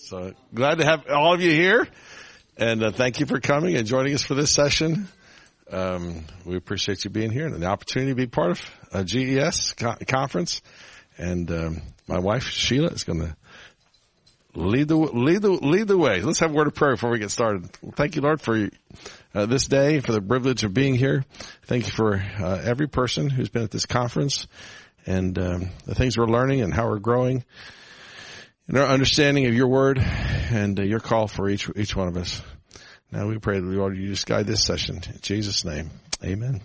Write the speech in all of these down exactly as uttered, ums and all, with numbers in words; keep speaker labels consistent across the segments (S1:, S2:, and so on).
S1: So glad to have all of you here, and uh, thank you for coming and joining us for this session. Um, we appreciate you being here and the opportunity to be part of a G E S co- conference. And um, my wife Sheila is going to lead the lead the lead the way. Let's have a word of prayer before we get started. Thank you, Lord, for uh, this day, for the privilege of being here. Thank you for uh, every person who's been at this conference, and um, the things we're learning and how we're growing in our understanding of your word and uh, your call for each each one of us. Now we pray that, Lord, you just guide this session. In Jesus' name, amen.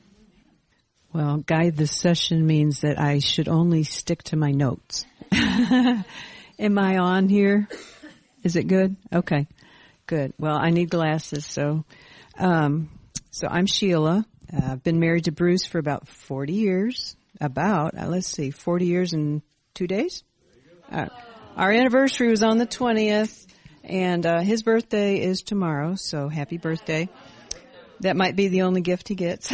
S2: Well, guide this session means that I should only stick to my notes. Am I on here? Is it good? Okay, good. Well, I need glasses, so um, so I'm Sheila. Uh, I've been married to Bruce for about forty years. About, uh, let's see, forty years and two days? Uh, our anniversary was on the twentieth, and uh, his birthday is tomorrow, so happy birthday. That might be the only gift he gets.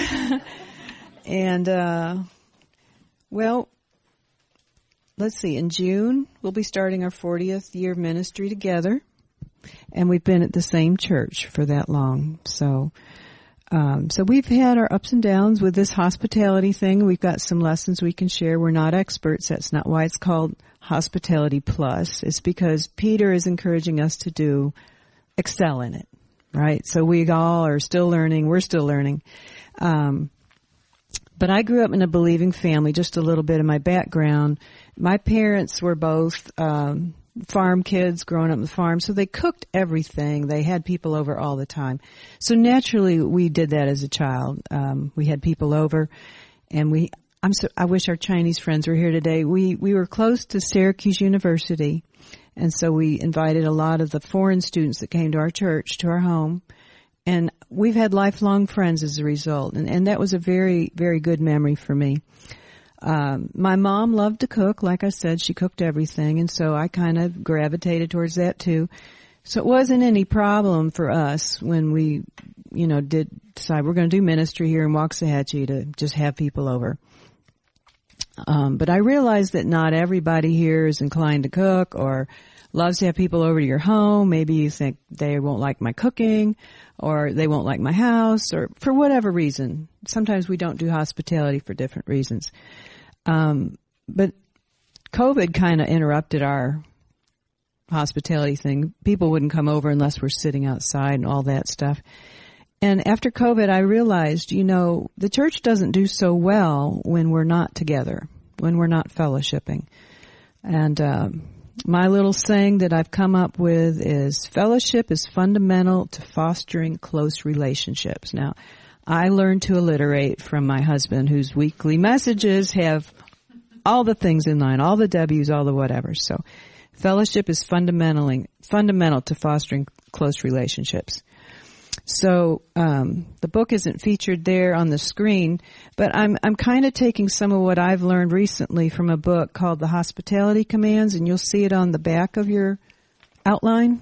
S2: And, uh, well, let's see, in June, we'll be starting our fortieth year of ministry together. And we've been at the same church for that long. So, um, so we've had our ups and downs with this hospitality thing. We've got some lessons we can share. We're not experts. That's not why it's called Hospitality Plus. It's because Peter is encouraging us to do, excel in it, right? So we all are still learning. We're still learning. Um, But I grew up in a believing family, just a little bit of my background. My parents were both um, farm kids growing up on the farm, so they cooked everything. They had people over all the time. So naturally, we did that as a child. Um, we had people over, and we, I'm so, I wish our Chinese friends were here today. We, we were close to Syracuse University, and so we invited a lot of the foreign students that came to our church to our home. And we've had lifelong friends as a result, and, and that was a very, very good memory for me. Um, my mom loved to cook. Like I said, she cooked everything, and so I kind of gravitated towards that too. So it wasn't any problem for us when we, you know, did decide we're going to do ministry here in Waxahachie to just have people over. Um, but I realized that not everybody here is inclined to cook or loves to have people over to your home. Maybe you think they won't like my cooking, or they won't like my house, or for whatever reason. Sometimes we don't do hospitality for different reasons. Um, but COVID kind of interrupted our hospitality thing. People wouldn't come over unless we're sitting outside and all that stuff. And after COVID, I realized, you know, the church doesn't do so well when we're not together, when we're not fellowshipping. And um my little saying that I've come up with is fellowship is fundamental to fostering close relationships. Now, I learned to alliterate from my husband, whose weekly messages have all the things in line, all the W's, all the whatever. So fellowship is fundamentally fundamental to fostering close relationships. So um the book isn't featured there on the screen, but I'm I'm kind of taking some of what I've learned recently from a book called The Hospitality Commands, and you'll see it on the back of your outline.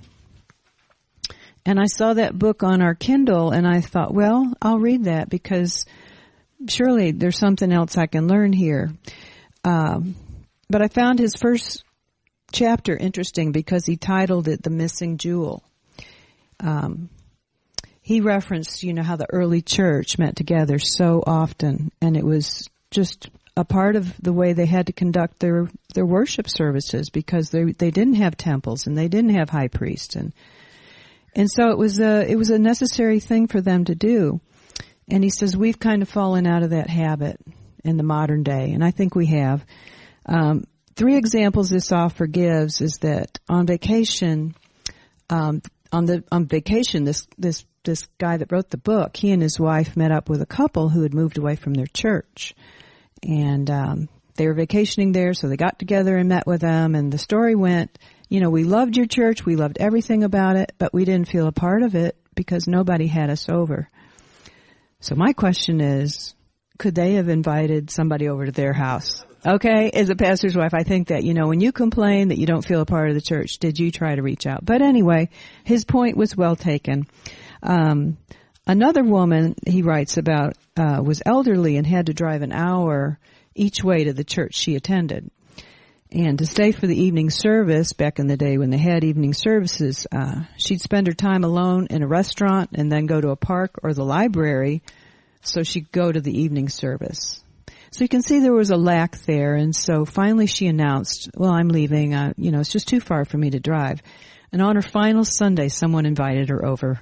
S2: And I saw that book on our Kindle, and I thought, well, I'll read that because surely there's something else I can learn here. Um, but I found his first chapter interesting because he titled it The Missing Jewel. Um He referenced, you know, how the early church met together so often, and it was just a part of the way they had to conduct their, their worship services because they they didn't have temples and they didn't have high priests, and and so it was a it was a necessary thing for them to do. And he says we've kind of fallen out of that habit in the modern day, and I think we have. Um, three examples this offer gives is that on vacation, um, on the on vacation, this this. This guy that wrote the book, he and his wife met up with a couple who had moved away from their church. And um, they were vacationing there, so they got together and met with them. And the story went, you know, we loved your church, we loved everything about it, but we didn't feel a part of it because nobody had us over. So my question is, could they have invited somebody over to their house? Okay, as a pastor's wife, I think that, you know, when you complain that you don't feel a part of the church, did you try to reach out? But anyway, his point was well taken. Um, another woman he writes about uh, was elderly and had to drive an hour each way to the church she attended. And to stay for the evening service, back in the day when they had evening services, uh, she'd spend her time alone in a restaurant and then go to a park or the library, so she'd go to the evening service. So you can see there was a lack there, and so finally she announced, well, I'm leaving, uh, you know, it's just too far for me to drive. And on her final Sunday, someone invited her over.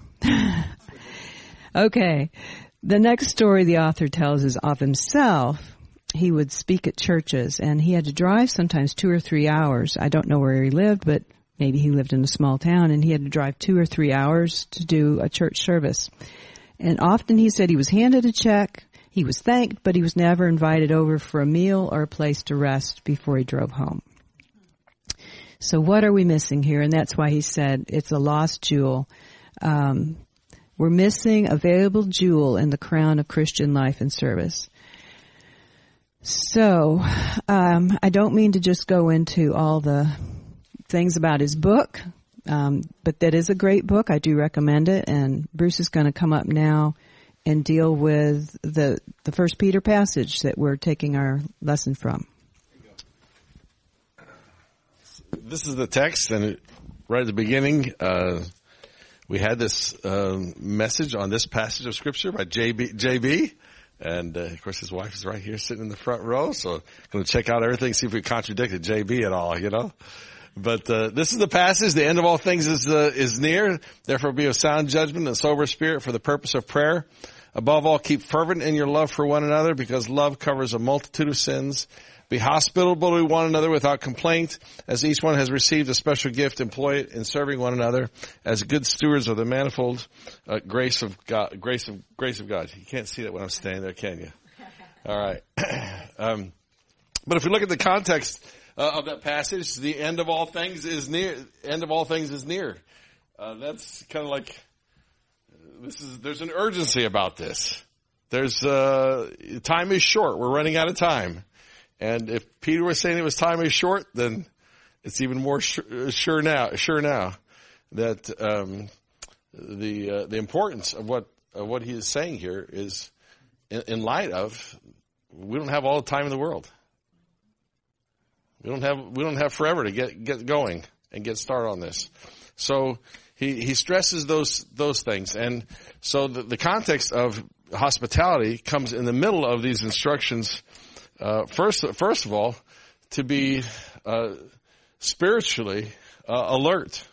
S2: Okay. The next story the author tells is of himself. He would speak at churches, and he had to drive sometimes two or three hours. I don't know where he lived, but maybe he lived in a small town, and he had to drive two or three hours to do a church service. And often he said he was handed a check, he was thanked, but he was never invited over for a meal or a place to rest before he drove home. So what are we missing here? And that's why he said it's a lost jewel. Um, we're missing a valuable jewel in the crown of Christian life and service. So, um, I don't mean to just go into all the things about his book, um, but that is a great book. I do recommend it, and Bruce is going to come up now and deal with the the First Peter passage that we're taking our lesson from.
S1: This is the text, and it, right at the beginning, uh, we had this uh, message on this passage of Scripture by J B J B And, uh, of course, his wife is right here sitting in the front row, so going to check out everything, see if we contradicted J B at all, you know. But uh, this is the passage. The end of all things is uh, is near. Therefore be of sound judgment and sober spirit for the purpose of prayer. Above all, keep fervent in your love for one another, because love covers a multitude of sins. Be hospitable to one another without complaint. As each one has received a special gift, employ it in serving one another as good stewards of the manifold uh, grace of God. Grace of grace of God. You can't see that when I'm standing there, can you? All right. um, but if we look at the context uh, of that passage, the end of all things is near. End of all things is near. Uh, that's kind of like this is. There's an urgency about this. There's uh, time is short. We're running out of time. And if Peter was saying it was time is short, then it's even more sure, sure now. Sure now that um, the uh, the importance of what of what he is saying here is in, in light of we don't have all the time in the world. We don't have we don't have forever to get get going and get started on this. So he he stresses those those things, and so the, the context of hospitality comes in the middle of these instructions. Uh, first, first of all, to be uh, spiritually uh, alert,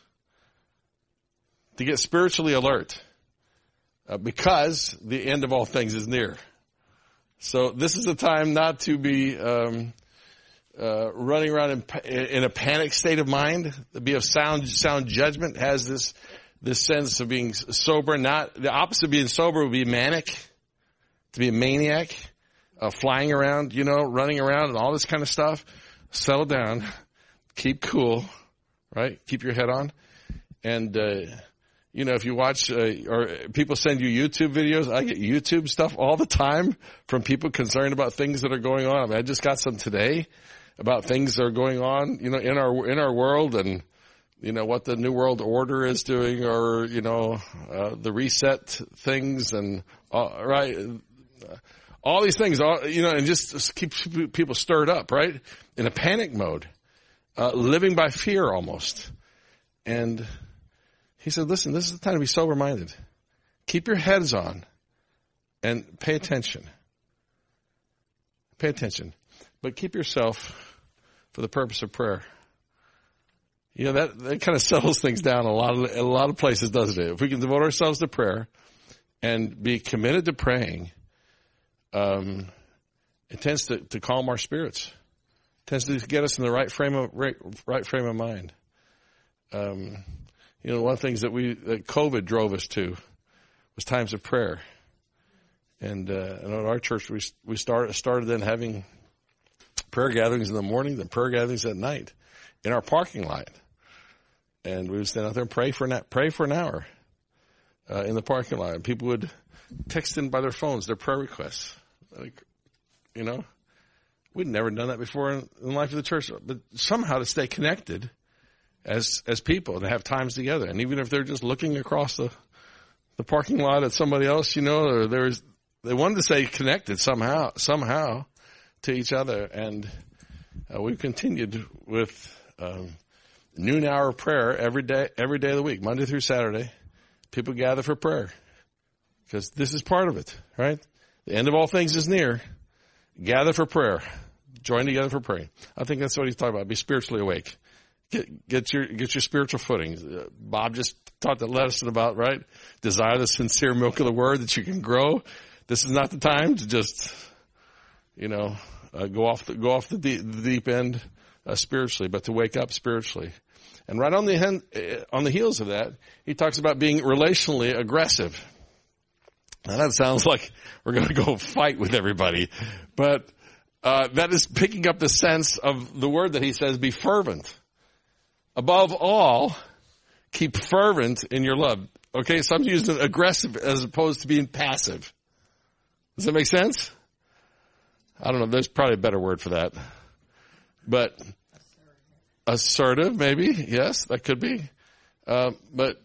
S1: to get spiritually alert, uh, because the end of all things is near. So this is the time not to be um, uh, running around in, in a panic state of mind. To be of sound, sound judgment has this this sense of being sober. Not the opposite of being sober would be manic, to be a maniac. Uh, flying around, you know, running around and all this kind of stuff. Settle down. Keep cool, right? Keep your head on. And, uh, you know, if you watch, uh, or people send you YouTube videos, I get YouTube stuff all the time from people concerned about things that are going on. I mean, I just got some today about things that are going on, you know, in our, in our world, and, you know, what the New World Order is doing, or, you know, uh, the reset things, and, uh, right, all these things, all, you know, and just, just keep people stirred up, right? In a panic mode, uh, living by fear almost. And he said, listen, this is the time to be sober-minded. Keep your heads on and pay attention. Pay attention. But keep yourself for the purpose of prayer. You know, that, that kind of settles things down a lot of, a lot of places, doesn't it? If we can devote ourselves to prayer and be committed to praying, Um, it tends to, to calm our spirits. It tends to get us in the right frame of right, right frame of mind. Um, you know, one of the things that we that COVID drove us to was times of prayer. And uh, and at our church, we we started started then having prayer gatherings in the morning, then prayer gatherings at night in our parking lot. And we would stand out there and pray for an pray for an hour uh, in the parking lot. And people would text in by their phones their prayer requests. Like, you know, we'd never done that before in, in the life of the church. But somehow to stay connected as as people, to have times together, and even if they're just looking across the the parking lot at somebody else, you know, or there's they wanted to stay connected somehow somehow to each other. And Uh, we've continued with um, noon hour prayer every day, every day of the week, Monday through Saturday. People gather for prayer because this is part of it, right? The end of all things is near. Gather for prayer. Join together for praying. I think that's what he's talking about. Be spiritually awake. Get, get your get your spiritual footing. Uh, Bob just taught that lesson about, right? Desire the sincere milk of the word that you can grow. This is not the time to just, you know, uh, go off the, go off the deep, the deep end uh, spiritually, but to wake up spiritually. And right on the hen, uh, on the heels of that, he talks about being relationally aggressive. Now that sounds like we're going to go fight with everybody, but uh, that is picking up the sense of the word that he says, be fervent. Above all, keep fervent in your love. Okay, some use aggressive as opposed to being passive. Does that make sense? I don't know. There's probably a better word for that. But assertive, maybe. Yes, that could be. Uh, but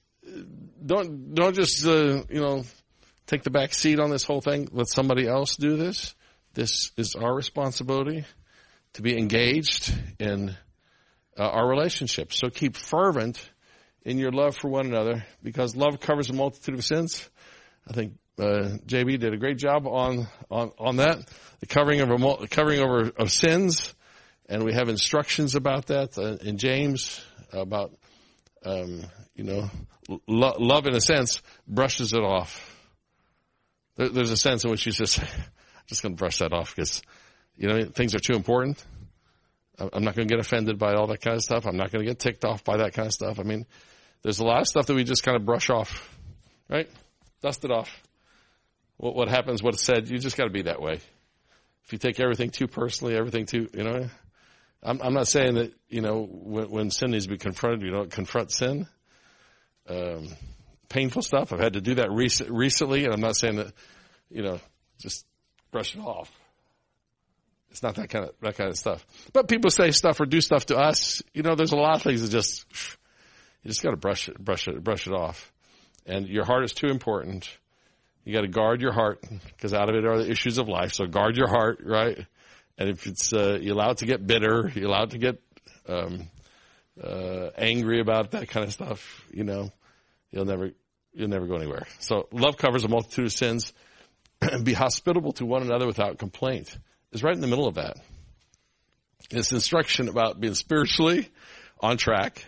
S1: don't don't just uh, you know take the back seat on this whole thing. Let somebody else do this. This is our responsibility to be engaged in uh, our relationship. So keep fervent in your love for one another, because love covers a multitude of sins. I think uh, J B did a great job on on on that, the covering of a covering over of sins, and we have instructions about that uh, in James about um, you know lo- love in a sense brushes it off. There, there's a sense in which you just I'm just going to brush that off because you know things are too important. I'm not going to get offended by all that kind of stuff. I'm not going to get ticked off by that kind of stuff. I mean, there's a lot of stuff that we just kind of brush off, right? Dust it off. What, what happens, what's said, you just got to be that way. If you take everything too personally, everything too, you know, I'm, I'm not saying that, you know, when, when sin needs to be confronted, you don't confront sin. Um, painful stuff. I've had to do that rec- recently, and I'm not saying that, you know, just brush it off. It's not that kind of that kind of stuff. But people say stuff or do stuff to us. You know, there's a lot of things that just you just got to brush it, brush it, brush it off. And your heart is too important. You got to guard your heart because out of it are the issues of life. So guard your heart, right? And if it's uh, you allow it to get bitter, you allow it to get um, uh, angry about that kind of stuff. You know, you'll never you'll never go anywhere. So love covers a multitude of sins. Be hospitable to one another without complaint. Is right in the middle of that. It's instruction about being spiritually on track,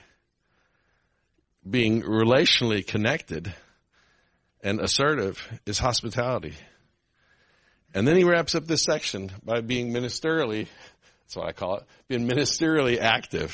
S1: being relationally connected, and assertive is hospitality. And then he wraps up this section by being ministerially, that's what I call it, being ministerially active.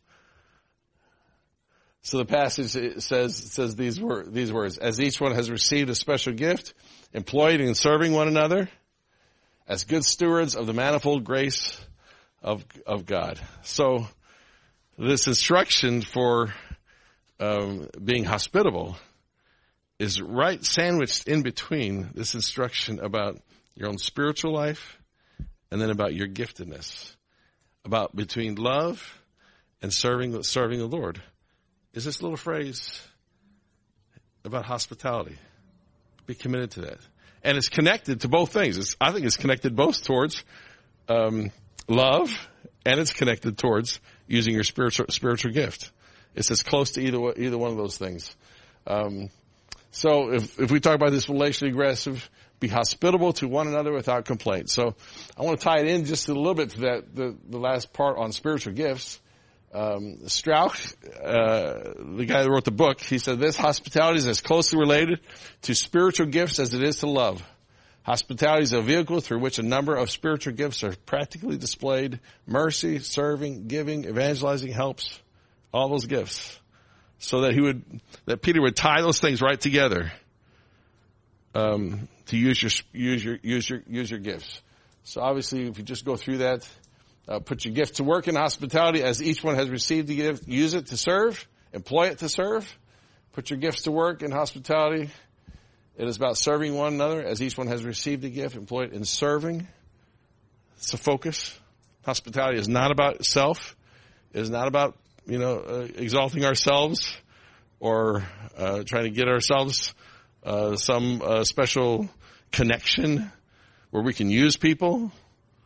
S1: So the passage says says these wor- these words, as each one has received a special gift, employed in serving one another, as good stewards of the manifold grace of of God. So this instruction for um, being hospitable is right sandwiched in between this instruction about your own spiritual life and then about your giftedness, about between love and serving serving the Lord. Is this little phrase about hospitality. Be committed to that. And it's connected to both things. It's, I think it's connected both towards um, love, and it's connected towards using your spiritual spiritual gift. It's as close to either either one of those things. Um, so if if we talk about this relationally aggressive, be hospitable to one another without complaint. So I want to tie it in just a little bit to that the, the last part on spiritual gifts. Um, Strauch, uh, the guy that wrote the book, he said this: hospitality is as closely related to spiritual gifts as it is to love. Hospitality is a vehicle through which a number of spiritual gifts are practically displayed. Mercy, serving, giving, evangelizing helps, all those gifts. So that he would, that Peter would tie those things right together, um, to use your, use your, use your, use your gifts. So obviously if you just go through that, Uh, put your gift to work in hospitality as each one has received the gift. Use it to serve. Employ it to serve. Put your gifts to work in hospitality. It is about serving one another as each one has received a gift. Employ it in serving. It's a focus. Hospitality is not about self. It is not about, you know, uh, exalting ourselves or uh, trying to get ourselves uh, some uh, special connection where we can use people.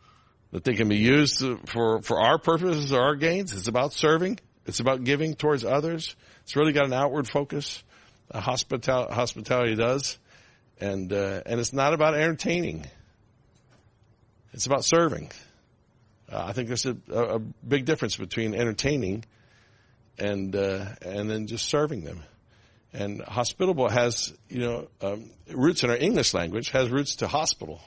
S1: that they can be used for, for our purposes or our gains. It's about serving. It's about giving towards others. It's really got an outward focus. Uh, hospital, hospitality does. And, uh, and it's not about entertaining. It's about serving. Uh, I think there's a, a big difference between entertaining and, uh, and then just serving them. And hospitable has, you know, um, roots in our English language, has roots to hospital.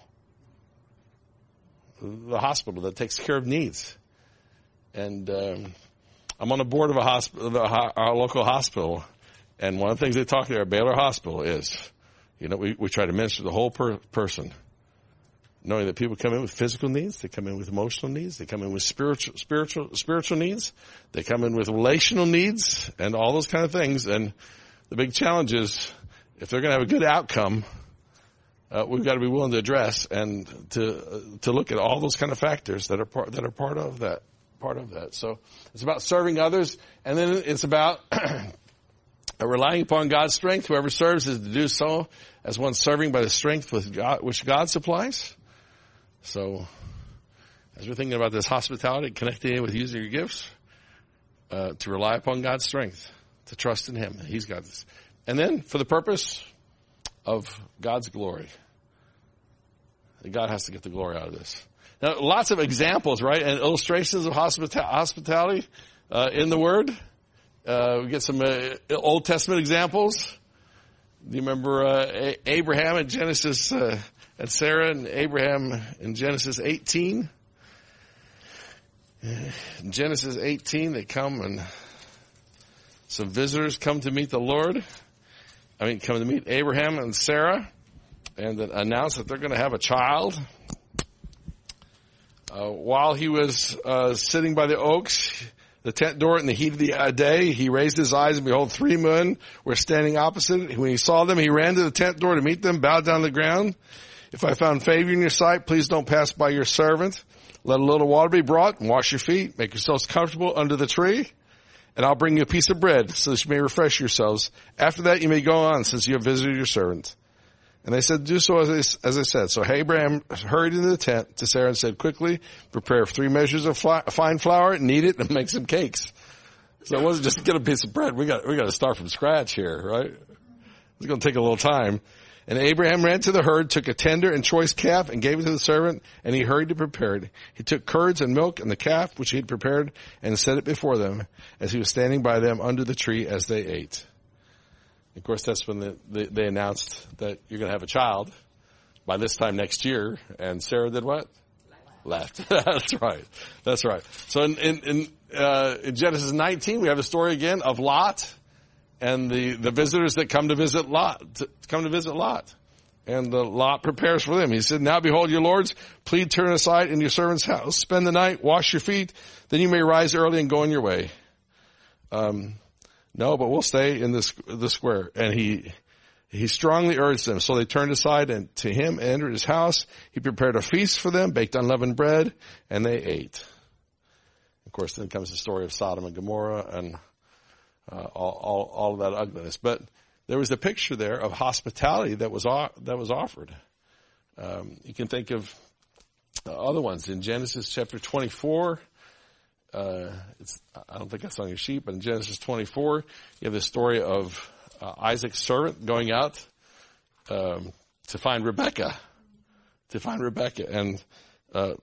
S1: The hospital that takes care of needs. And um, I'm on the board of a hospital, our local hospital, and one of the things they talk there at Baylor Hospital is, you know, we, we try to minister the whole per- person, knowing that people come in with physical needs, they come in with emotional needs, they come in with spiritual, spiritual, spiritual needs, they come in with relational needs, and all those kind of things. And the big challenge is, if they're going to have a good outcome, Uh, we've got to be willing to address and to uh, to look at all those kind of factors that are part that are part of that part of that. So it's about serving others, and then it's about relying upon God's strength. Whoever serves is to do so as one serving by the strength with God, which God supplies. So as we're thinking about this hospitality, connecting it with using your gifts, uh, to rely upon God's strength, to trust in Him. He's got this, and then for the purpose of God's glory. God has to get the glory out of this. Now, lots of examples, right, and illustrations of hospita- hospitality uh, in the Word. Uh, we get some uh, Old Testament examples. Do you remember uh, A- Abraham in Genesis, uh, and Sarah and Abraham in Genesis eighteen? In Genesis eighteen, they come and some visitors come to meet the Lord. I mean, come to meet Abraham and Sarah, and then announce that they're going to have a child. Uh, while he was uh, sitting by the oaks, the tent door in the heat of the uh, day, he raised his eyes, and behold, three men were standing opposite. When he saw them, he ran to the tent door to meet them, bowed down to the ground. If I found favor in your sight, please don't pass by your servant. Let a little water be brought, and wash your feet. Make yourselves comfortable under the tree. And I'll bring you a piece of bread so that you may refresh yourselves. After that, you may go on, since you have visited your servant. And they said, do so as I, as I said. So Abraham hurried into the tent to Sarah and said, quickly, prepare three measures of fly, fine flour, knead it, and make some cakes. So it wasn't just get a piece of bread. We got, we got to start from scratch here, right? It's going to take a little time. And Abraham ran to the herd, took a tender and choice calf, and gave it to the servant, and he hurried to prepare it. He took curds and milk and the calf, which he had prepared, and set it before them, as he was standing by them under the tree as they ate. Of course, that's when the, the, they announced that you're going to have a child by this time next year, and Sarah did what? Left. That's right. That's right. So in, in, in, uh, in Genesis nineteen, we have a story again of Lot. And the, the visitors that come to visit Lot, to come to visit Lot. And the Lot prepares for them. He said, now behold, your lords, please turn aside in your servant's house. Spend the night, wash your feet, then you may rise early and go on your way. Um, no, but we'll stay in this, the square. And he, he strongly urged them. So they turned aside and to him and entered his house. He prepared a feast for them, baked unleavened bread, and they ate. Of course, then comes the story of Sodom and Gomorrah and Uh, all, all, all of that ugliness. But there was a picture there of hospitality that was, that was offered. Um, you can think of uh, other ones in Genesis chapter twenty-four. Uh, it's, I don't think that's on your sheet, but in Genesis twenty-four, you have the story of uh, Isaac's servant going out, um, to find Rebekah, to find Rebekah. And, uh,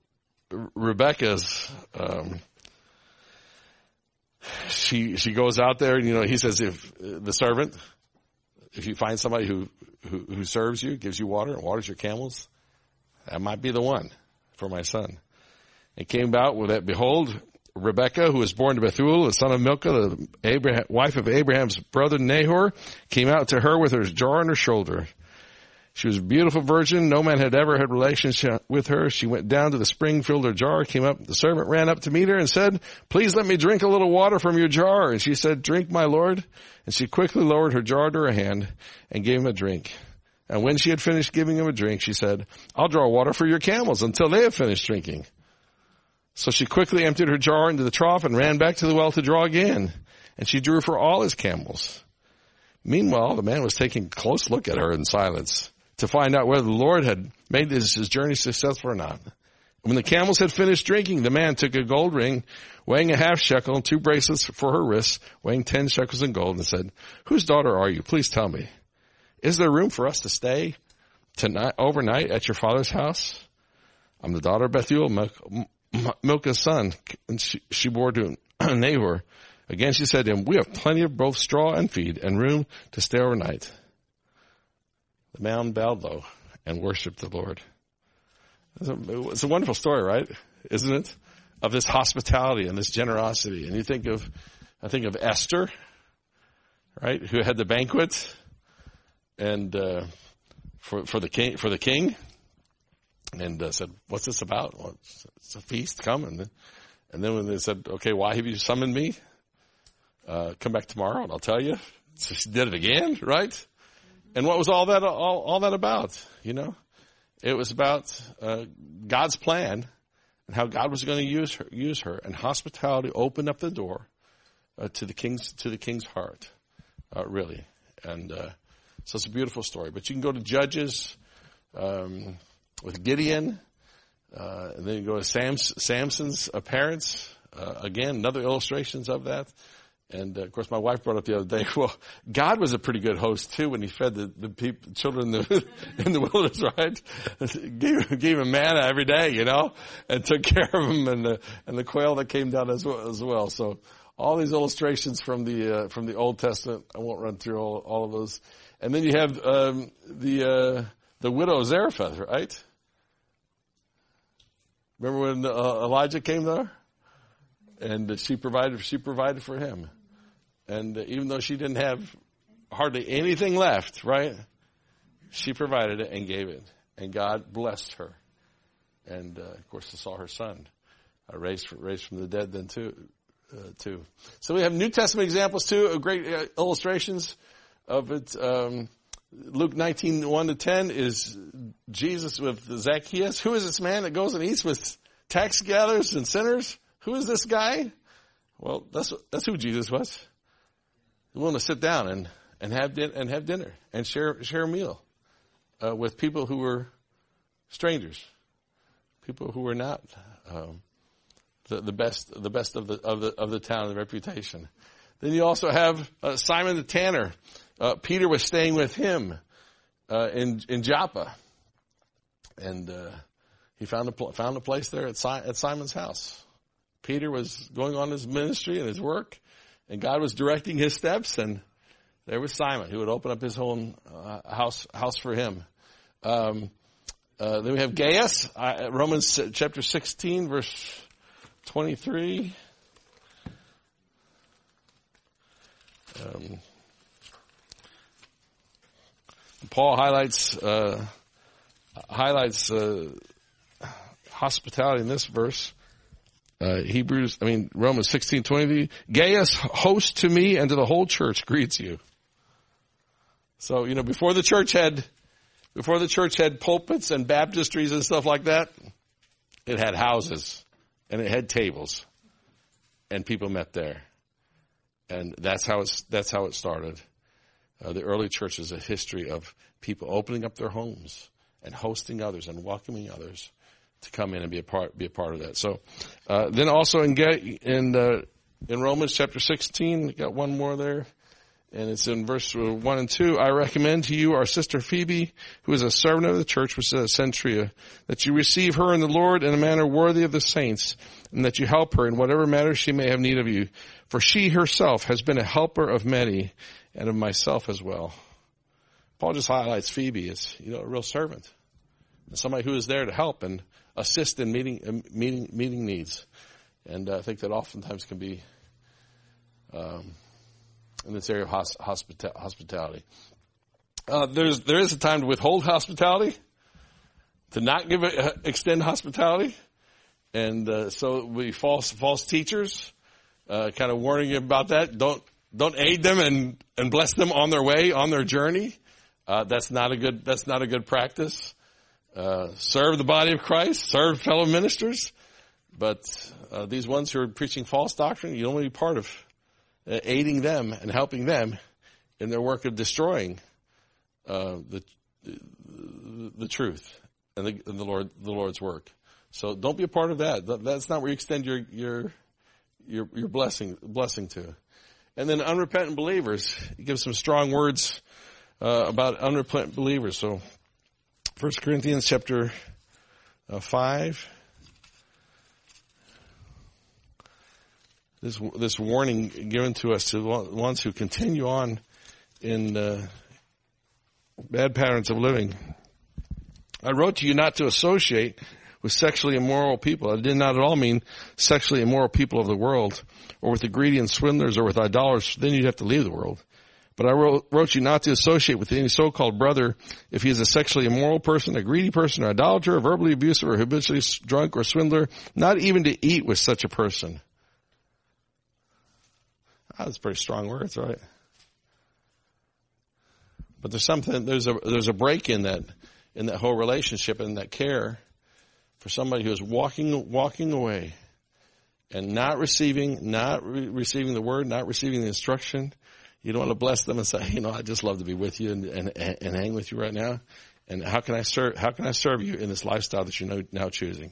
S1: Rebekah's, um, She, she goes out there and, you know, he says, if uh, the servant, if you find somebody who, who, who serves you, gives you water and waters your camels, that might be the one for my son. And came out with that, behold, Rebekah, who was born to Bethuel, the son of Milcah, the Abraham, wife of Abraham's brother Nahor, came out to her with her jar on her shoulder. She was a beautiful virgin. No man had ever had relationship with her. She went down to the spring, filled her jar, came up. The servant ran up to meet her and said, please let me drink a little water from your jar. And she said, drink, my lord. And she quickly lowered her jar to her hand and gave him a drink. And when she had finished giving him a drink, she said, I'll draw water for your camels until they have finished drinking. So she quickly emptied her jar into the trough and ran back to the well to draw again. And she drew for all his camels. Meanwhile, the man was taking a close look at her in silence, to find out whether the Lord had made his, his journey successful or not. When the camels had finished drinking, the man took a gold ring weighing a half shekel and two bracelets for her wrists, weighing ten shekels in gold, and said, "Whose daughter are you? Please tell me. Is there room for us to stay tonight, overnight at your father's house?" "I'm the daughter of Bethuel, Mil- Milcah's son," and she, she bore to Nahor. Again she said to him, "We have plenty of both straw and feed and room to stay overnight." The man bowed low and worshipped the Lord. It's a, it's a wonderful story, right? Isn't it? Of this hospitality and this generosity. And you think of, I think of Esther, right? Who had the banquet and, uh, for, for the king, for the king and uh, said, "What's this about?" "Well, it's, it's a feast, come." And then, and then when they said, "Okay, why have you summoned me? Uh, come back tomorrow and I'll tell you." So she did it again, right? And what was all that, all, all that about? You know, it was about, uh, God's plan and how God was going to use her, use her, and hospitality opened up the door, uh, to the king's, to the king's heart, uh, really. And, uh, so it's a beautiful story, but you can go to Judges, um, with Gideon, uh, and then you go to Sam's, Samson's uh, parents, uh, again, another illustrations of that. And, uh, of course, my wife brought up the other day, well, God was a pretty good host, too, when he fed the, the people, children in the, in the wilderness, right? gave, gave them manna every day, you know, and took care of them, and the, and the quail that came down as well. As well. So all these illustrations from the, uh, from the Old Testament, I won't run through all, all of those. And then you have, um, the, uh, the widow of Zarephath, right? Remember when uh, Elijah came there? And she provided, she provided for him. And even though she didn't have hardly anything left, right? She provided it and gave it. And God blessed her. And, uh, of course, I saw her son uh, raised, raised from the dead then too, uh, too. So we have New Testament examples too, of great uh, illustrations of it. Um, Luke nineteen, one to ten is Jesus with Zacchaeus. Who is this man that goes and eats with tax gatherers and sinners? Who is this guy? Well, that's, that's who Jesus was. Willing to sit down and, and have din- and have dinner and share share a meal uh, with people who were strangers, people who were not um, the, the best the best of the of the of the town, the reputation. Then you also have uh, Simon the tanner. Uh, Peter was staying with him uh, in in Joppa, and uh, he found a pl- found a place there at si- at Simon's house. Peter was going on his ministry and his work. And God was directing his steps, and there was Simon, who would open up his own uh, house house for him. Um, uh, then we have Gaius, uh, Romans chapter sixteen, verse twenty-three. Um, Paul highlights uh, highlights uh, hospitality in this verse. Uh, Hebrews, I mean, Romans sixteen twenty, Gaius, host to me and to the whole church, greets you. So, you know, before the church had, before the church had pulpits and baptistries and stuff like that, it had houses and it had tables and people met there. And that's how it's, that's how it started. Uh, the early church is a history of people opening up their homes and hosting others and welcoming others to come in and be a part, be a part of that. So, uh, then also in, in, uh, in Romans chapter sixteen, got one more there, and it's in verse one and two. I recommend to you our sister Phoebe, who is a servant of the church, which is at Centria, that you receive her in the Lord in a manner worthy of the saints, and that you help her in whatever matter she may have need of you. For she herself has been a helper of many, and of myself as well. Paul just highlights Phoebe as, you know, a real servant, somebody who is there to help and assist in meeting meeting meeting needs, and uh, I think that oftentimes can be um, in this area of hos- hospita- hospitality. Uh, there's there is a time to withhold hospitality, to not give it, uh, extend hospitality, and uh, so we false false teachers, uh, kind of warning you about that. Don't don't aid them and and bless them on their way, on their journey. Uh, that's not a good that's not a good practice. Uh, serve the body of Christ, serve fellow ministers, but uh, these ones who are preaching false doctrine, you don't want to be part of uh, aiding them and helping them in their work of destroying uh, the, the the truth and the, and the Lord the Lord's work. So don't be a part of that. That's not where you extend your your your, your blessing blessing to. And then unrepentant believers, he gives some strong words uh, about unrepentant believers. So First Corinthians chapter uh, five. This this warning given to us to the ones who continue on in uh, bad patterns of living. I wrote to you not to associate with sexually immoral people. I did not at all mean sexually immoral people of the world, or with the greedy and swindlers, or with idolaters. Then you'd have to leave the world. But I wrote, wrote you not to associate with any so-called brother if he is a sexually immoral person, a greedy person, an idolater, a verbally abusive, or habitually drunk or swindler, not even to eat with such a person. Ah, that's pretty strong words, right? But there's something, there's a, there's a break in that, in that whole relationship and that care for somebody who is walking, walking away and not receiving, not re- receiving the word, not receiving the instruction. You don't want to bless them and say, you know, I just love to be with you and, and, and hang with you right now. And how can I serve, how can I serve you in this lifestyle that you're now choosing?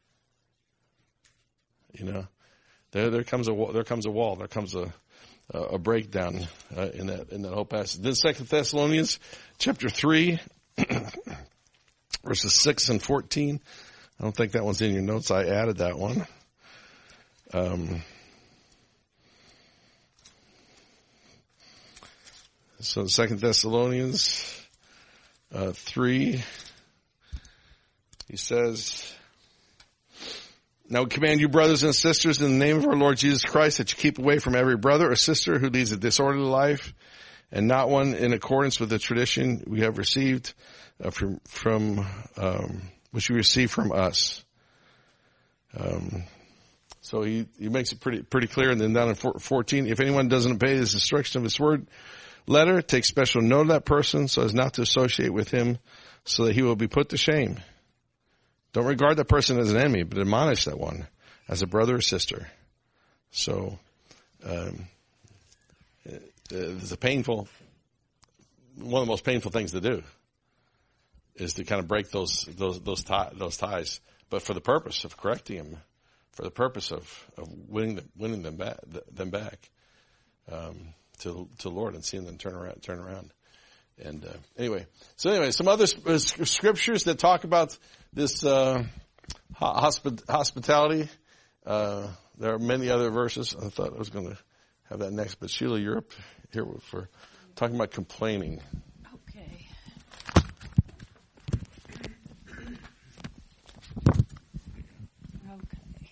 S1: You know, there, there comes a, there comes a wall, there comes a, a breakdown uh, in that, in that whole passage. Then Second Thessalonians chapter three, verses six and fourteen. I don't think that one's in your notes. I added that one. Um, so Second Thessalonians uh, three, he says, now we command you, brothers and sisters, in the name of our Lord Jesus Christ, that you keep away from every brother or sister who leads a disorderly life, and not one in accordance with the tradition we have received uh, from, from um, which you received from us. Um, so he, he makes it pretty pretty clear. And then down in fourteen, if anyone doesn't obey this instruction of his word letter, take special note of that person so as not to associate with him, so that he will be put to shame. Don't regard that person as an enemy, but admonish that one as a brother or sister. So, um, it's a painful, one of the most painful things to do is to kind of break those those those, tie, those ties, but for the purpose of correcting them, for the purpose of, of winning them, winning them back, them back um, to to the Lord and seeing them turn around, turn around. And uh, anyway, so anyway, some other sp- scriptures that talk about this uh, hospi- hospitality. Uh, there are many other verses. I thought I was going to have that next, but Sheila, you're up here for talking about complaining.
S2: Okay. Okay.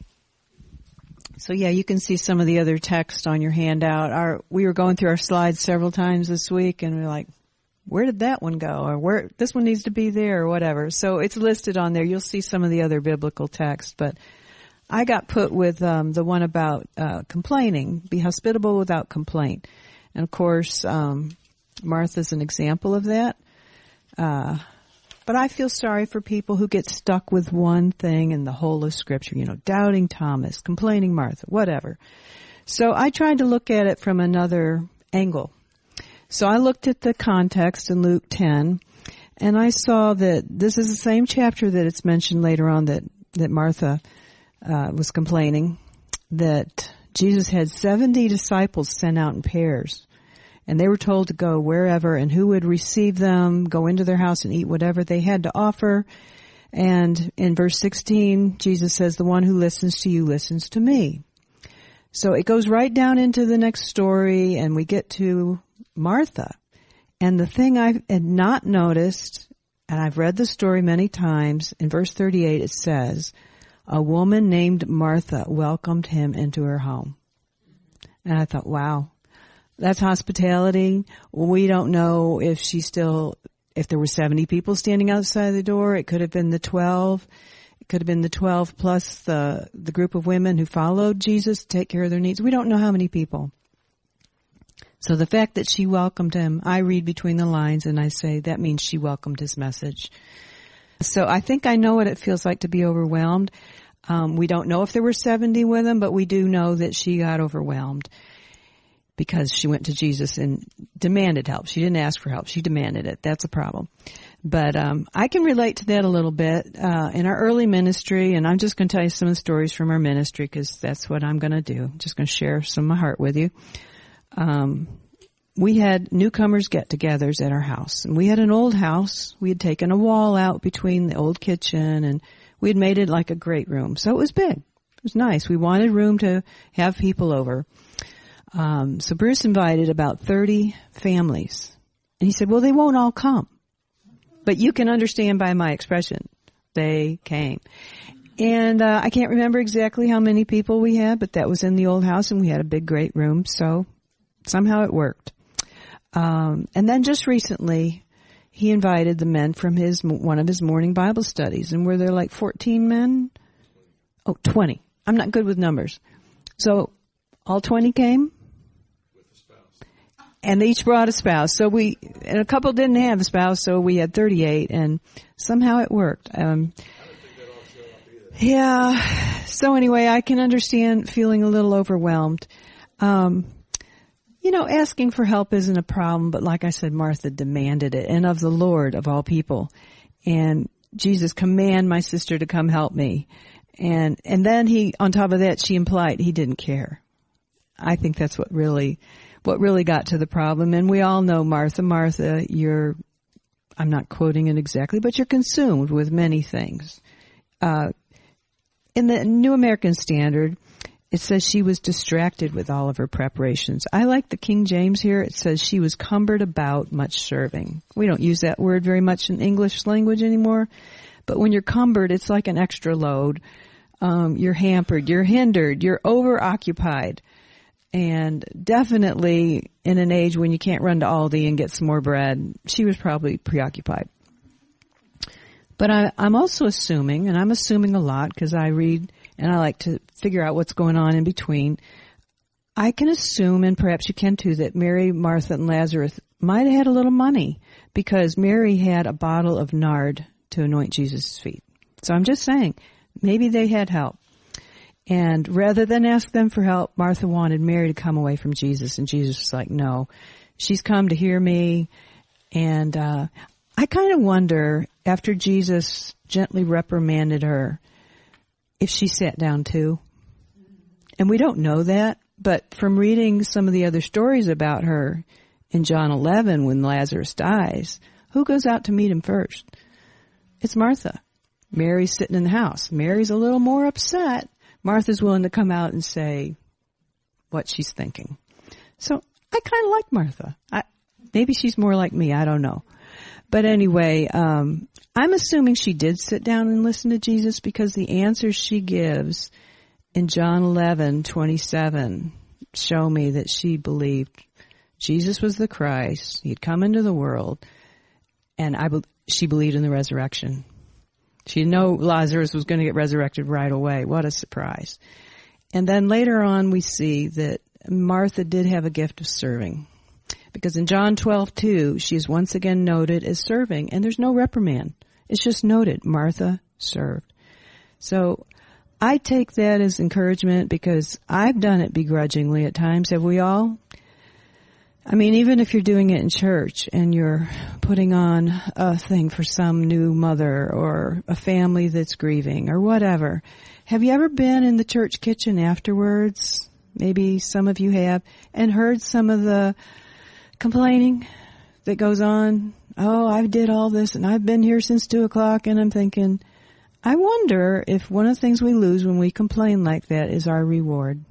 S2: So yeah, you can see some of the other text on your handout. Our we were going through our slides several times this week, and we're like, where did that one go? Or where, this one needs to be there or whatever. So it's listed on there. You'll see some of the other biblical text, but I got put with, um, the one about, uh, complaining. Be hospitable without complaint. And of course, um, Martha's an example of that. Uh, but I feel sorry for people who get stuck with one thing in the whole of Scripture, you know, doubting Thomas, complaining Martha, whatever. So I tried to look at it from another angle. So I looked at the context in Luke ten, and I saw that this is the same chapter that it's mentioned later on that, that Martha uh, was complaining, that Jesus had seventy disciples sent out in pairs, and they were told to go wherever and who would receive them, go into their house and eat whatever they had to offer. And in verse sixteen, Jesus says, the one who listens to you listens to me. So it goes right down into the next story, and we get to Martha. And the thing I had not noticed, and I've read the story many times, in verse thirty-eight it says, a woman named Martha welcomed him into her home. And I thought, wow, that's hospitality. We don't know if she still, if there were seventy people standing outside the door. It could have been the twelve. It could have been the twelve plus the, the group of women who followed Jesus to take care of their needs. We don't know how many people. So the fact that she welcomed him, I read between the lines and I say that means she welcomed his message. So I think I know what it feels like to be overwhelmed. Um, we don't know if there were seventy with him, but we do know that she got overwhelmed because she went to Jesus and demanded help. She didn't ask for help. She demanded it. That's a problem. But um, I can relate to that a little bit. Uh, in our early ministry, and I'm just going to tell you some of the stories from our ministry because that's what I'm going to do. I'm just going to share some of my heart with you. Um, we had newcomers get-togethers at our house. And we had an old house. We had taken a wall out between the old kitchen, and we had made it like a great room. So it was big. It was nice. We wanted room to have people over. Um, so Bruce invited about thirty families. And he said, well, they won't all come. But you can understand by my expression, they came. And uh, I can't remember exactly how many people we had, but that was in the old house, and we had a big, great room. So somehow it worked. Um, and then just recently, he invited the men from his one of his morning Bible studies. And were there like fourteen men? Oh, twenty. I'm not good with numbers. So all twenty came? And they each brought a spouse. So we, and a couple didn't have a spouse, so we had thirty-eight, and somehow it worked. Um, yeah. So anyway, I can understand feeling a little overwhelmed. Um, you know, asking for help isn't a problem, but like I said, Martha demanded it, and of the Lord of all people. And Jesus, command my sister to come help me. And, and then he, on top of that, she implied he didn't care. I think that's what really, what really got to the problem. And we all know, Martha, Martha, you're, I'm not quoting it exactly, but you're consumed with many things. Uh, in the New American Standard, it says she was distracted with all of her preparations. I like the King James here. It says she was cumbered about much serving. We don't use that word very much in English language anymore. But when you're cumbered, it's like an extra load. Um, you're hampered, you're hindered, you're overoccupied. And definitely in an age when you can't run to Aldi and get some more bread, she was probably preoccupied. But I, I'm also assuming, and I'm assuming a lot because I read and I like to figure out what's going on in between. I can assume, and perhaps you can too, that Mary, Martha, and Lazarus might have had a little money because Mary had a bottle of nard to anoint Jesus' feet. So I'm just saying, maybe they had help. And rather than ask them for help, Martha wanted Mary to come away from Jesus, and Jesus was like, no, she's come to hear me. And uh I kind of wonder, after Jesus gently reprimanded her, if she sat down too. And we don't know that, but from reading some of the other stories about her in John eleven, when Lazarus dies, who goes out to meet him first? It's Martha. Mary's sitting in the house. Mary's a little more upset. Martha's willing to come out and say what she's thinking. So I kind of like Martha. I, maybe she's more like me. I don't know. But anyway, um, I'm assuming she did sit down and listen to Jesus because the answers she gives in John eleven twenty-seven show me that she believed Jesus was the Christ. He had come into the world, and I be- she believed in the resurrection. She didn't know Lazarus was going to get resurrected right away. What a surprise. And then later on we see that Martha did have a gift of serving. Because in John twelve two, she is once again noted as serving, and there's no reprimand. It's just noted, Martha served. So I take that as encouragement because I've done it begrudgingly at times. Have we all? I mean, even if you're doing it in church and you're putting on a thing for some new mother or a family that's grieving or whatever, have you ever been in the church kitchen afterwards? Maybe some of you have, and heard some of the complaining that goes on. Oh, I did all this and I've been here since two o'clock, and I'm thinking, I wonder if one of the things we lose when we complain like that is our reward.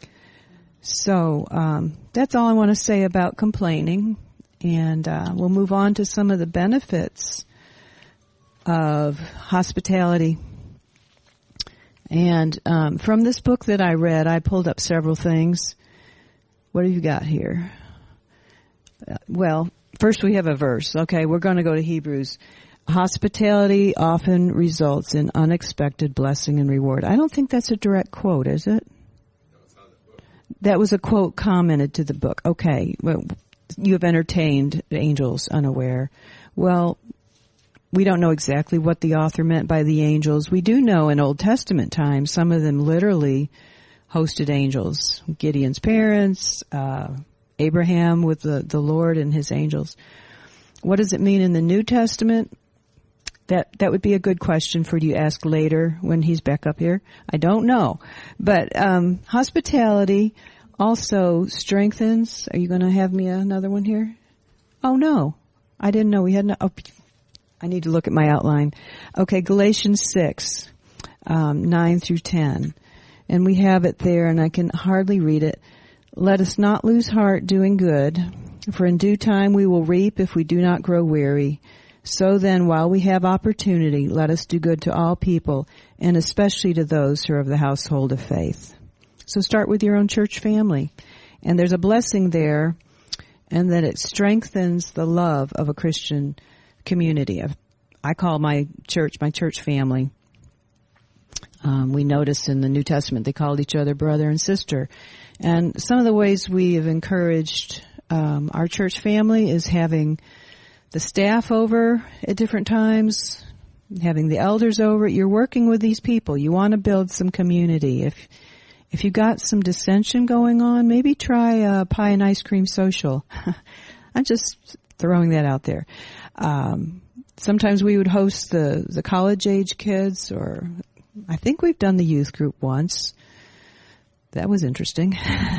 S2: So um, that's all I want to say about complaining, and uh, we'll move on to some of the benefits of hospitality. And um, from this book that I read, I pulled up several things. What have you got here? Uh, well, first we have a verse. Okay, we're going to go to Hebrews. Hospitality often results in unexpected blessing and reward. I don't think that's a direct quote, is it? That was a quote commented to the book. Okay, well, you have entertained angels unaware. Well, we don't know exactly what the author meant by the angels. We do know in Old Testament times, some of them literally hosted angels. Gideon's parents, uh, Abraham with the, the Lord and his angels. What does it mean in the New Testament? That that would be a good question for you to ask later when he's back up here. I don't know. But um, hospitality also strengthens. Are you going to have me another one here? Oh, no. I didn't know we had no. Oh, I need to look at my outline. Okay, Galatians six, um, nine through ten. And we have it there, and I can hardly read it. Let us not lose heart doing good, for in due time we will reap if we do not grow weary. So then, while we have opportunity, let us do good to all people, and especially to those who are of the household of faith. So start with your own church family. And there's a blessing there, and that it strengthens the love of a Christian community. I call my church my church family. Um, we notice in the New Testament they called each other brother and sister. And some of the ways we have encouraged um, our church family is having the staff over at different times, having the elders over. You're working with these people. You want to build some community. If if you got some dissension going on, maybe try a pie and ice cream social. I'm just throwing that out there. Um, sometimes we would host the, the college age kids, or I think we've done the youth group once. That was interesting.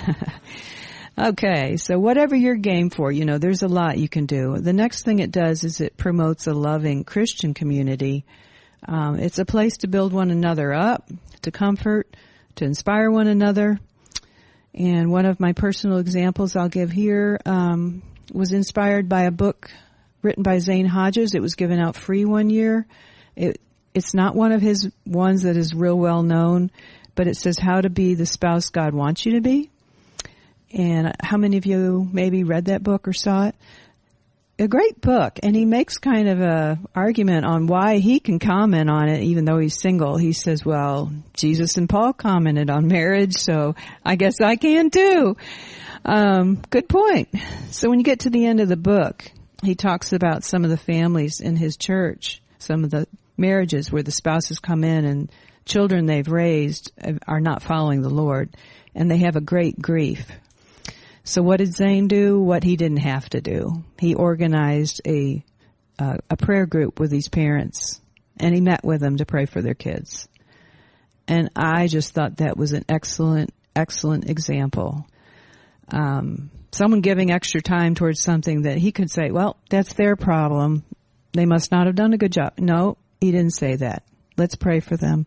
S2: Okay, so whatever you're game for, you know, there's a lot you can do. The next thing it does is it promotes a loving Christian community. Um, it's a place to build one another up, to comfort, to inspire one another. And one of my personal examples I'll give here um, was inspired by a book written by Zane Hodges. It was given out free one year. It, it's not one of his ones that is real well known, but it says how to be the spouse God wants you to be. And how many of you maybe read that book or saw it? A great book. And he makes kind of a argument on why he can comment on it even though he's single. He says, well, Jesus and Paul commented on marriage, so I guess I can too. Um, good point. So when you get to the end of the book, he talks about some of the families in his church, some of the marriages where the spouses come in and children they've raised are not following the Lord, and they have a great grief. So what did Zane do? What he didn't have to do. He organized a uh, a prayer group with these parents, and he met with them to pray for their kids. And I just thought that was an excellent, excellent example. Um, someone giving extra time towards something that he could say, well, that's their problem. They must not have done a good job. No, he didn't say that. Let's pray for them.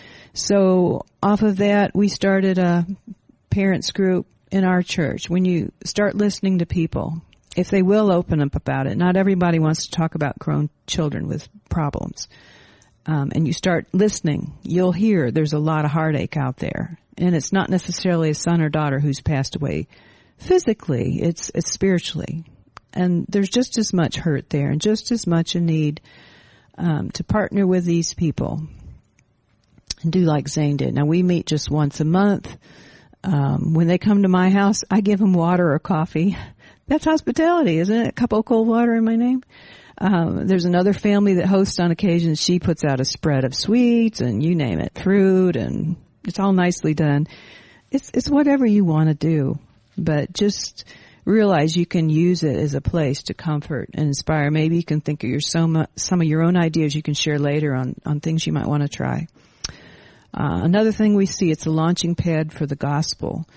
S2: So off of that, we started a parents group in our church. When you start listening to people, if they will open up about it, not everybody wants to talk about grown children with problems. Um, and you start listening, you'll hear there's a lot of heartache out there. And it's not necessarily a son or daughter who's passed away physically, it's, it's spiritually. And there's just as much hurt there and just as much a need um, to partner with these people and do like Zane did. Now, we meet just once a month. Um, when they come to my house, I give them water or coffee. That's hospitality, isn't it? A cup of cold water in my name. Um, there's another family that hosts on occasion. She puts out a spread of sweets and you name it, fruit, and it's all nicely done. It's, it's whatever you want to do, but just realize you can use it as a place to comfort and inspire. Maybe you can think of your some, some of your own ideas you can share later on, on things you might want to try. Uh, another thing we see, it's a launching pad for the gospel.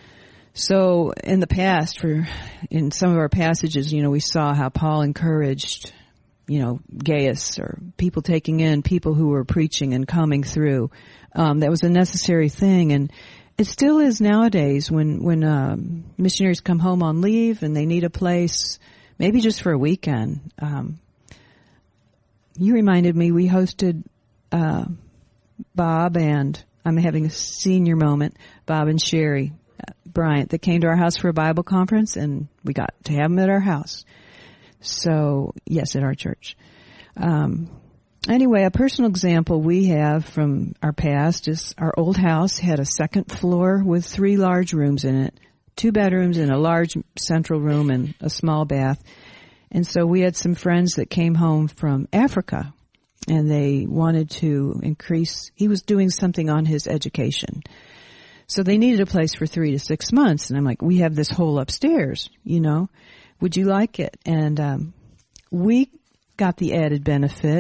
S2: So in the past, for in some of our passages, you know, we saw how Paul encouraged, you know, Gaius or people taking in people who were preaching and coming through. Um, that was a necessary thing, and it still is nowadays when when um, missionaries come home on leave and they need a place, maybe just for a weekend. Um, you reminded me we hosted. Uh, Bob and I'm having a senior moment, Bob and Sherry uh, Bryant, that came to our house for a Bible conference, and we got to have them at our house. So, yes, at our church. Um, anyway, a personal example we have from our past is our old house had a second floor with three large rooms in it, two bedrooms and a large central room and a small bath. And so we had some friends that came home from Africa. And they wanted to increase, he was doing something on his education. So they needed a place for three to six months. And I'm like, we have this whole upstairs, you know, would you like it? And um, we got the added benefit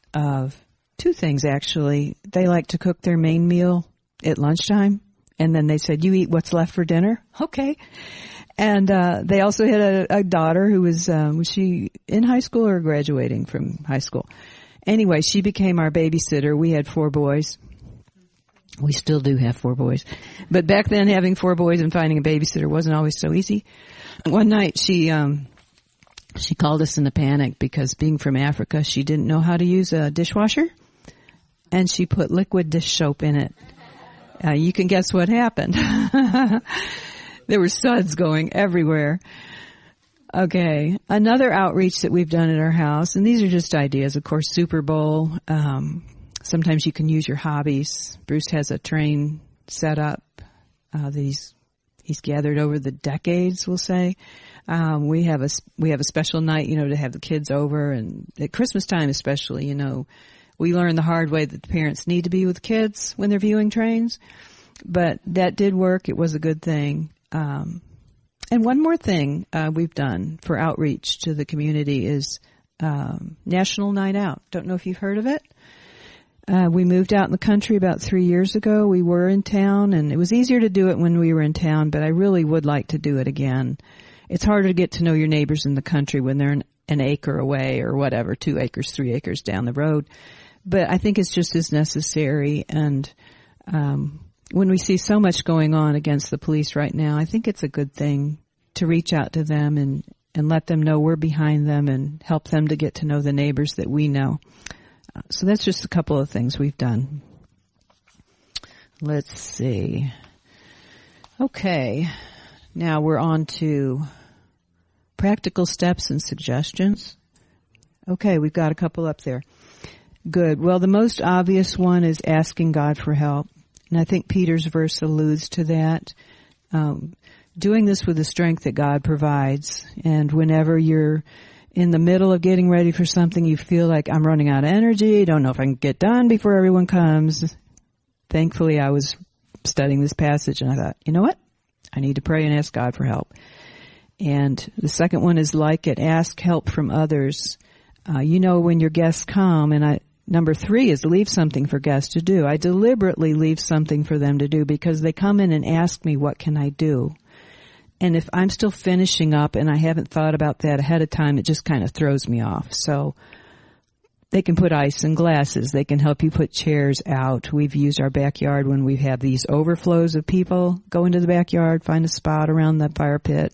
S2: of two things, actually. They like to cook their main meal at lunchtime, and then they said, you eat what's left for dinner? Okay. And uh they also had a, a daughter who was, um, was she in high school or graduating from high school? Anyway, she became our babysitter. We had four boys. We still do have four boys. But back then, having four boys and finding a babysitter wasn't always so easy. One night, she um she called us in a panic because being from Africa, she didn't know how to use a dishwasher. And she put liquid dish soap in it. Uh, you can guess what happened. There were suds going everywhere. Okay. Another outreach that we've done at our house, and these are just ideas, of course, Super Bowl. Um, sometimes you can use your hobbies. Bruce has a train set up uh, that he's, he's gathered over the decades, we'll say. Um, we have a, we have a special night, you know, to have the kids over, and at Christmas time especially, you know, we learned the hard way that the parents need to be with kids when they're viewing trains. But that did work. It was a good thing. Um, and one more thing uh, we've done for outreach to the community is um, National Night Out. Don't know if you've heard of it. Uh, we moved out in the country about three years ago. We were in town, and it was easier to do it when we were in town, but I really would like to do it again. It's harder to get to know your neighbors in the country when they're an, an acre away or whatever, two acres, three acres down the road. But I think it's just as necessary, and um when we see so much going on against the police right now, I think it's a good thing to reach out to them and, and let them know we're behind them and help them to get to know the neighbors that we know. Uh, so that's just a couple of things we've done. Let's see. Okay. Now we're on to practical steps and suggestions. Okay, we've got a couple up there. Good. Well, the most obvious one is asking God for help. And I think Peter's verse alludes to that. Um, doing this with the strength that God provides. And whenever you're in the middle of getting ready for something, you feel like I'm running out of energy, don't know if I can get done before everyone comes. Thankfully, I was studying this passage and I thought, you know what? I need to pray and ask God for help. And the second one is like it, ask help from others. Uh, you know, when your guests come, and I, number three is leave something for guests to do. I deliberately leave something for them to do because they come in and ask me, what can I do? And if I'm still finishing up and I haven't thought about that ahead of time, it just kind of throws me off. So they can put ice in glasses. They can help you put chairs out. We've used our backyard when we have these overflows of people go into the backyard, find a spot around the fire pit.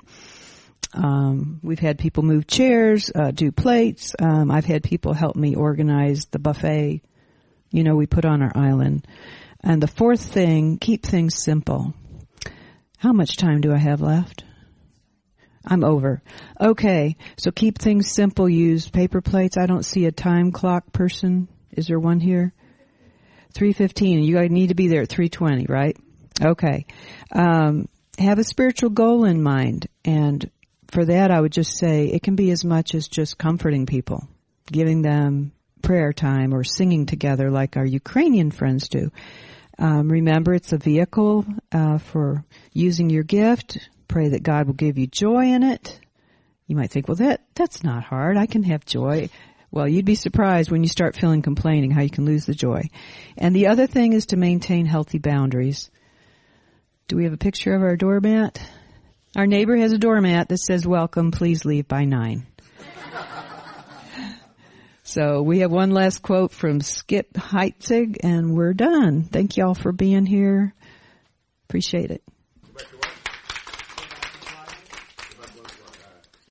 S2: Um, we've had people move chairs, uh, do plates. Um, I've had people help me organize the buffet, you know, we put on our island. And the fourth thing, keep things simple. How much time do I have left? I'm over. Okay, so keep things simple. Use paper plates. I don't see a time clock person. Is there one here? three fifteen. You need to be there at three twenty, right? Okay. Um, have a spiritual goal in mind, and for that, I would just say it can be as much as just comforting people, giving them prayer time or singing together like our Ukrainian friends do. Um, remember, it's a vehicle uh, for using your gift. Pray that God will give you joy in it. You might think, well, that that's not hard. I can have joy. Well, you'd be surprised when you start feeling complaining how you can lose the joy. And the other thing is to maintain healthy boundaries. Do we have a picture of our doormat? Our neighbor has a doormat that says, welcome, please leave by nine. So we have one last quote from Skip Heitzig, and we're done. Thank you all for being here. Appreciate it.